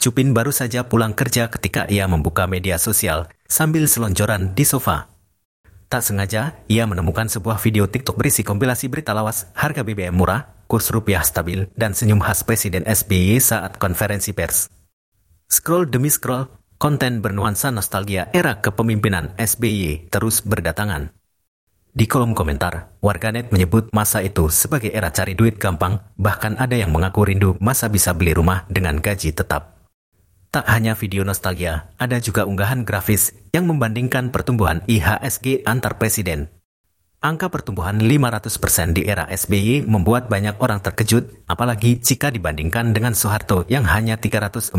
Cupin baru saja pulang kerja ketika ia membuka media sosial sambil selonjoran di sofa. Tak sengaja, ia menemukan sebuah video TikTok berisi kompilasi berita lawas, harga BBM murah, kurs rupiah stabil, dan senyum khas Presiden SBY saat konferensi pers. Scroll demi scroll, konten bernuansa nostalgia era kepemimpinan SBY terus berdatangan. Di kolom komentar, warganet menyebut masa itu sebagai era cari duit gampang, bahkan ada yang mengaku rindu masa bisa beli rumah dengan gaji tetap. Tak hanya video nostalgia, ada juga unggahan grafis yang membandingkan pertumbuhan IHSG antar presiden. Angka pertumbuhan 500% di era SBY membuat banyak orang terkejut, apalagi jika dibandingkan dengan Soeharto yang hanya 345%.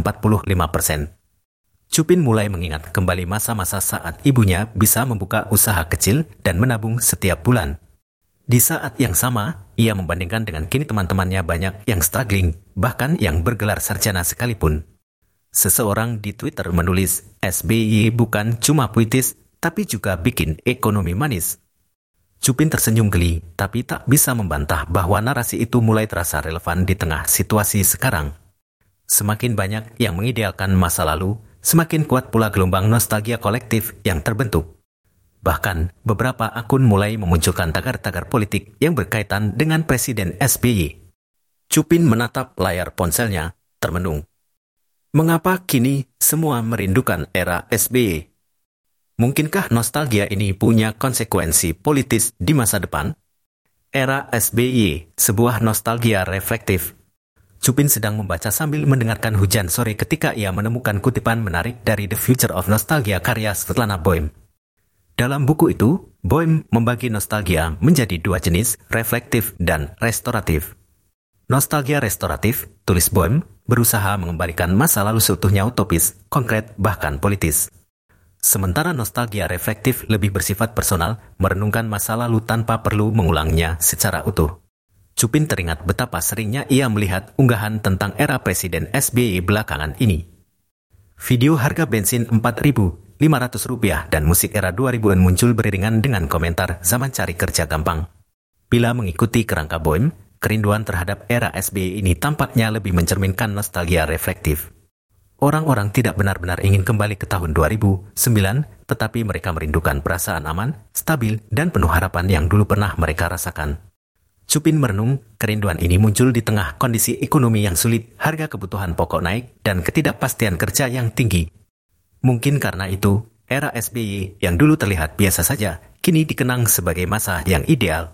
Cupin mulai mengingat kembali masa-masa saat ibunya bisa membuka usaha kecil dan menabung setiap bulan. Di saat yang sama, ia membandingkan dengan kini teman-temannya banyak yang struggling, bahkan yang bergelar sarjana sekalipun. Seseorang di Twitter menulis, SBY bukan cuma puitis, tapi juga bikin ekonomi manis. Cupin tersenyum geli, tapi tak bisa membantah bahwa narasi itu mulai terasa relevan di tengah situasi sekarang. Semakin banyak yang mengidealkan masa lalu, semakin kuat pula gelombang nostalgia kolektif yang terbentuk. Bahkan, beberapa akun mulai memunculkan tagar-tagar politik yang berkaitan dengan Presiden SBY. Cupin menatap layar ponselnya, termenung. Mengapa kini semua merindukan era SBY? Mungkinkah nostalgia ini punya konsekuensi politis di masa depan? Era SBY, sebuah nostalgia reflektif. Cupin sedang membaca sambil mendengarkan hujan sore ketika ia menemukan kutipan menarik dari The Future of Nostalgia karya Svetlana Boym. Dalam buku itu, Boym membagi nostalgia menjadi dua jenis, reflektif dan restoratif. Nostalgia restoratif, tulis Boym, berusaha mengembalikan masa lalu seutuhnya utopis, konkret, bahkan politis. Sementara nostalgia reflektif lebih bersifat personal, merenungkan masa lalu tanpa perlu mengulangnya secara utuh. Cupin teringat betapa seringnya ia melihat unggahan tentang era Presiden SBY belakangan ini. Video harga bensin Rp4.500 dan musik era 2000-an muncul beriringan dengan komentar zaman cari kerja gampang. Bila mengikuti kerangka Boym, kerinduan terhadap era SBY ini tampaknya lebih mencerminkan nostalgia reflektif. Orang-orang tidak benar-benar ingin kembali ke tahun 2009, tetapi mereka merindukan perasaan aman, stabil, dan penuh harapan yang dulu pernah mereka rasakan. Cupin merenung, kerinduan ini muncul di tengah kondisi ekonomi yang sulit, harga kebutuhan pokok naik, dan ketidakpastian kerja yang tinggi. Mungkin karena itu, era SBY yang dulu terlihat biasa saja, kini dikenang sebagai masa yang ideal.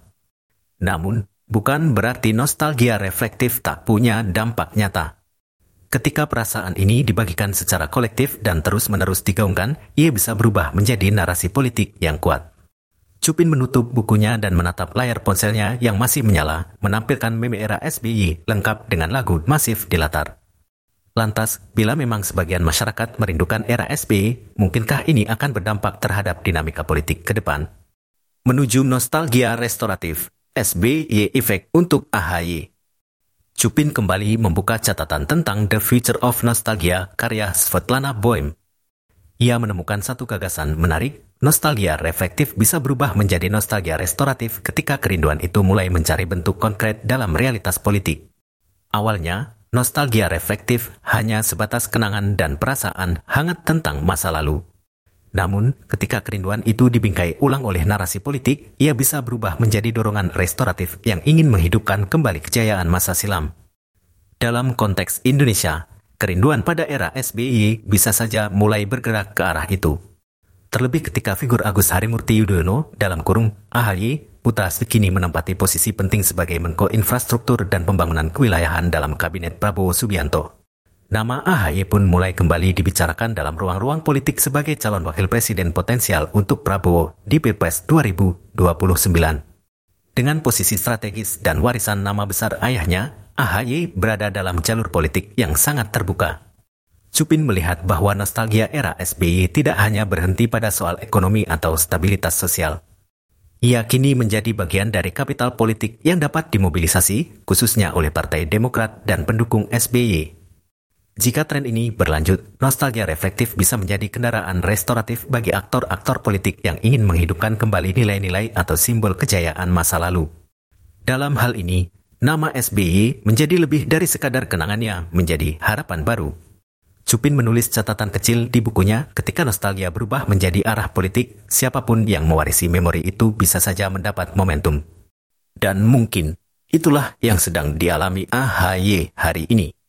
Namun, bukan berarti nostalgia reflektif tak punya dampak nyata. Ketika perasaan ini dibagikan secara kolektif dan terus-menerus digaungkan, ia bisa berubah menjadi narasi politik yang kuat. Cupin menutup bukunya dan menatap layar ponselnya yang masih menyala, menampilkan meme era SBY lengkap dengan lagu masif di latar. Lantas, bila memang sebagian masyarakat merindukan era SBY, mungkinkah ini akan berdampak terhadap dinamika politik ke depan? Menuju nostalgia restoratif, SBY Effect untuk AHY. Cupin kembali membuka catatan tentang The Future of Nostalgia karya Svetlana Boym. Ia menemukan satu gagasan menarik, nostalgia reflektif bisa berubah menjadi nostalgia restoratif ketika kerinduan itu mulai mencari bentuk konkret dalam realitas politik. Awalnya, nostalgia reflektif hanya sebatas kenangan dan perasaan hangat tentang masa lalu. Namun, ketika kerinduan itu dibingkai ulang oleh narasi politik, ia bisa berubah menjadi dorongan restoratif yang ingin menghidupkan kembali kejayaan masa silam. Dalam konteks Indonesia, kerinduan pada era SBY bisa saja mulai bergerak ke arah itu. Terlebih ketika figur Agus Harimurti Yudhoyono (AHY) putra kini menempati posisi penting sebagai Menko Infrastruktur dan Pembangunan Kewilayahan dalam Kabinet Prabowo Subianto. Nama AHY pun mulai kembali dibicarakan dalam ruang-ruang politik sebagai calon wakil presiden potensial untuk Prabowo di Pilpres 2029. Dengan posisi strategis dan warisan nama besar ayahnya, AHY berada dalam jalur politik yang sangat terbuka. Cupin melihat bahwa nostalgia era SBY tidak hanya berhenti pada soal ekonomi atau stabilitas sosial. Ia kini menjadi bagian dari kapital politik yang dapat dimobilisasi, khususnya oleh Partai Demokrat dan pendukung SBY. Jika tren ini berlanjut, nostalgia reflektif bisa menjadi kendaraan restoratif bagi aktor-aktor politik yang ingin menghidupkan kembali nilai-nilai atau simbol kejayaan masa lalu. Dalam hal ini, nama SBY menjadi lebih dari sekadar kenangannya menjadi harapan baru. Chupin menulis catatan kecil di bukunya, ketika nostalgia berubah menjadi arah politik, siapapun yang mewarisi memori itu bisa saja mendapat momentum. Dan mungkin itulah yang sedang dialami AHY hari ini.